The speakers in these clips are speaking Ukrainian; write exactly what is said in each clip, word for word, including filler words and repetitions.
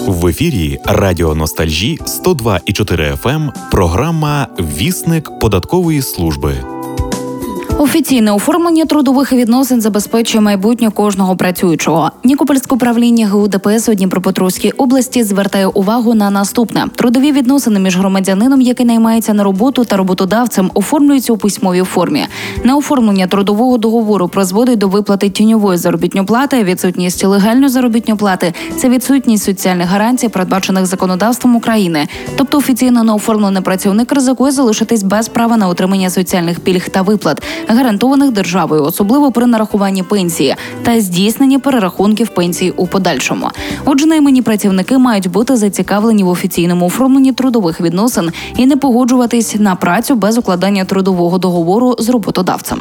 В ефірі Радіо Ностальжі сто два і чотири еф ем, програма «Вісник податкової служби». Офіційне оформлення трудових відносин забезпечує майбутнє кожного працюючого. Нікопольське управління ге у де пе ес у Дніпропетровській області звертає увагу на наступне. Трудові відносини між громадянином, який наймається на роботу, та роботодавцем оформлюються у письмовій формі. Неоформлення трудового договору призводить до виплати тіньової заробітної плати, відсутність легальної заробітної плати – це відсутність соціальних гарантій, передбачених законодавством України. Тобто офіційно неоформлений працівник ризикує залишитись без права на отримання соціальних пільг та виплат, гарантованих державою, особливо при нарахуванні пенсії та здійсненні перерахунків пенсії у подальшому. Отже, наймані працівники мають бути зацікавлені в офіційному оформленні трудових відносин і не погоджуватись на працю без укладання трудового договору з роботодавцем.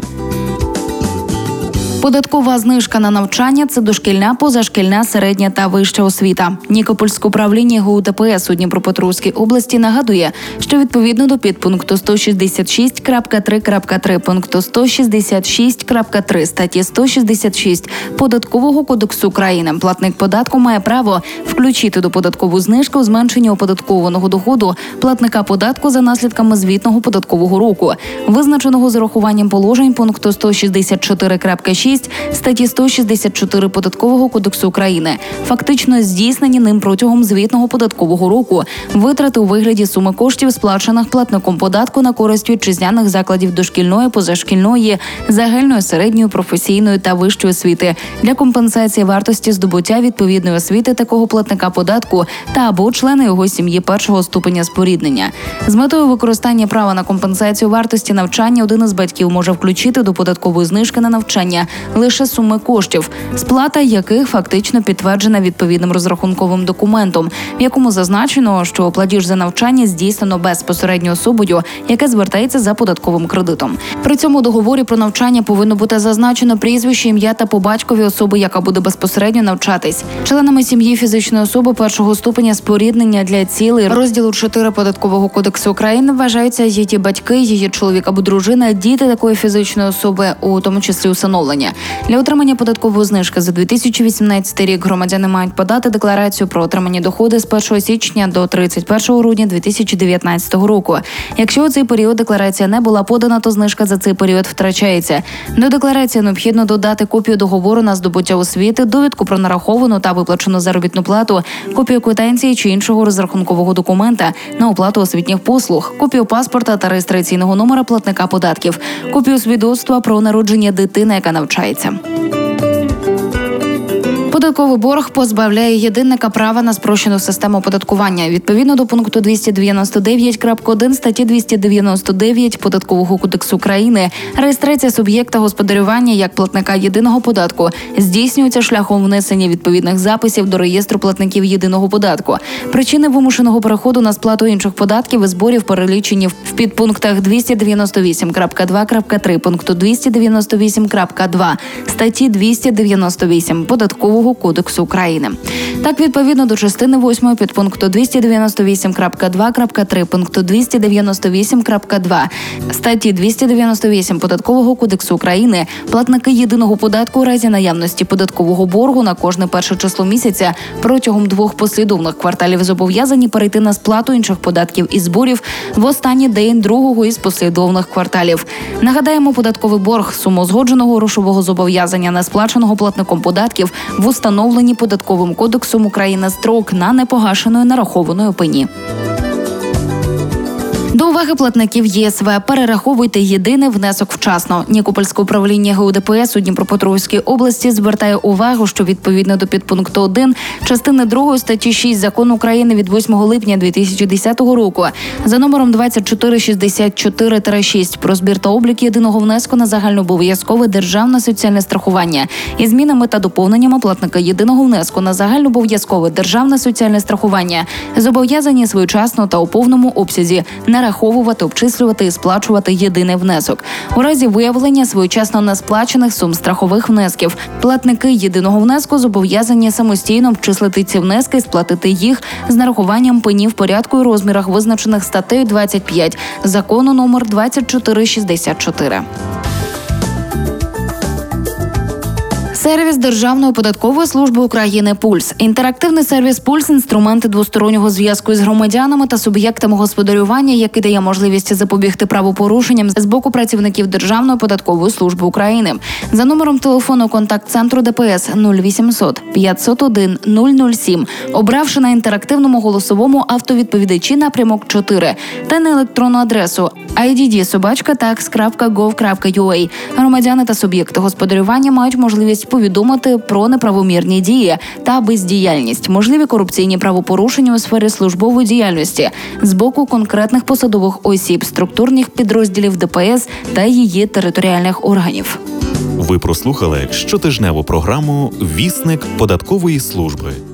Податкова знижка на навчання – це дошкільна, позашкільна, середня та вища освіта. Нікопольське управління ге у де пе ес у Дніпропетровській області нагадує, що відповідно до підпункту сто шістдесят шість крапка три крапка три пункту сто шістдесят шість крапка три статті сто шістдесят шість Податкового кодексу України платник податку має право включити до податкову знижку зменшення оподаткованого доходу платника податку за наслідками звітного податкового року, визначеного з урахуванням положень пункту сто шістдесят чотири крапка шість статті сто шістдесят чотири Податкового кодексу України, фактично здійснені ним протягом звітного податкового року витрати у вигляді суми коштів, сплачених платником податку на користь вітчизняних закладів дошкільної, позашкільної, загальної, середньої, професійної та вищої освіти для компенсації вартості здобуття відповідної освіти такого платника податку та або члени його сім'ї першого ступеня споріднення. З метою використання права на компенсацію вартості навчання один із батьків може включити до податкової знижки на навчання лише суми коштів, сплата яких фактично підтверджена відповідним розрахунковим документом, в якому зазначено, що платіж за навчання здійснено безпосередньо особою, яка звертається за податковим кредитом. При цьому договорі про навчання повинно бути зазначено прізвище, ім'я та по батькові особи, яка буде безпосередньо навчатись. Членами сім'ї фізичної особи першого ступеня споріднення для цілей розділу чотири Податкового кодексу України вважаються її батьки, її чоловік або дружина, діти такої фізичної особи, у тому числі усиновлення. Для отримання податкової знижки за дві тисячі вісімнадцятий рік громадяни мають подати декларацію про отримані доходи з першого січня до тридцять першого грудня дві тисячі дев'ятнадцятого року. Якщо у цей період декларація не була подана, то знижка за цей період втрачається. До декларації необхідно додати копію договору на здобуття освіти, довідку про нараховану та виплачену заробітну плату, копію квитанції чи іншого розрахункового документа на оплату освітніх послуг, копію паспорта та реєстраційного номера платника податків, копію свідоцтва про народження дитини, яка навчається. Податковий борг позбавляє єдинника права на спрощену систему оподаткування. Відповідно до пункту двісті дев'яносто дев'ять крапка один статті двісті дев'яносто дев'ять Податкового кодексу України реєстрація суб'єкта господарювання як платника єдиного податку здійснюється шляхом внесення відповідних записів до реєстру платників єдиного податку. Причини вимушеного переходу на сплату інших податків і зборів перелічені в підпунктах двісті дев'яносто вісім крапка два крапка три пункту двісті дев'яносто вісім крапка два статті двісті дев'яносто вісім Податкового кодексу України. Так, відповідно до частини восьмої підпункту двісті дев'яносто вісім крапка два крапка три пункту двісті дев'яносто вісім крапка два статті двісті дев'яносто вісім Податкового кодексу України платники єдиного податку у разі наявності податкового боргу на кожне перше число місяця протягом двох послідовних кварталів зобов'язані перейти на сплату інших податків і зборів в останній день другого із послідовних кварталів. Нагадаємо, податковий борг – суму узгодженого грошового зобов'язання не сплаченого платником податків в установлені Податковим кодексом України строк на непогашеної нарахованої пені. До уваги платників є ес ве. Перераховуйте єдиний внесок вчасно. Нікопольське управління ге у де пе ес у Дніпропетровській області звертає увагу, що відповідно до підпункту один частини другої статті шість Закону України від восьмого липня дві тисячі десятого року за номером двадцять чотири шістдесят чотири шість про збір та облік єдиного внеску на загальнообов'язкове державне соціальне страхування із змінами та доповненнями платника єдиного внеску на загальнообов'язкове державне соціальне страхування зобов'язані своєчасно та у повному обсязі нараховувати, обчислювати і сплачувати єдиний внесок. У разі виявлення своєчасно несплачених сум страхових внесків платники єдиного внеску зобов'язані самостійно обчислити ці внески і сплатити їх з нарахуванням пені в порядку і розмірах, визначених статтею двадцять п'ять Закону номер двадцять чотири шістдесят чотири. Сервіс Державної податкової служби України «Пульс». Інтерактивний сервіс «Пульс» – інструменти двостороннього зв'язку із громадянами та суб'єктами господарювання, який дає можливість запобігти правопорушенням з боку працівників Державної податкової служби України. За номером телефону контакт-центру ДПС нуль вісімсот п'ятсот один нуль нуль сім, обравши на інтерактивному голосовому автовідповідачі напрямок чотири та на електронну адресу ай ді ді собачка такс крапка гов крапка ю а. Громадяни та суб'єкти господарювання мають можливість повідомити про неправомірні дії та бездіяльність, можливі корупційні правопорушення у сфері службової діяльності з боку конкретних посадових осіб, структурних підрозділів ДПС та її територіальних органів. Ви прослухали щотижневу програму «Вісник податкової служби».